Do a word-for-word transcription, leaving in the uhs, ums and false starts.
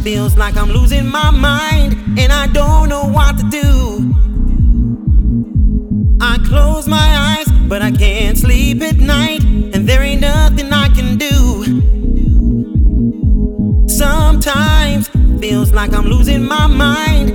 feels like I'm losing my mind, and I don't know what to do. I close my eyes, but I can't sleep at night, and there ain't nothing I can do. Sometimes feels like I'm losing my mind,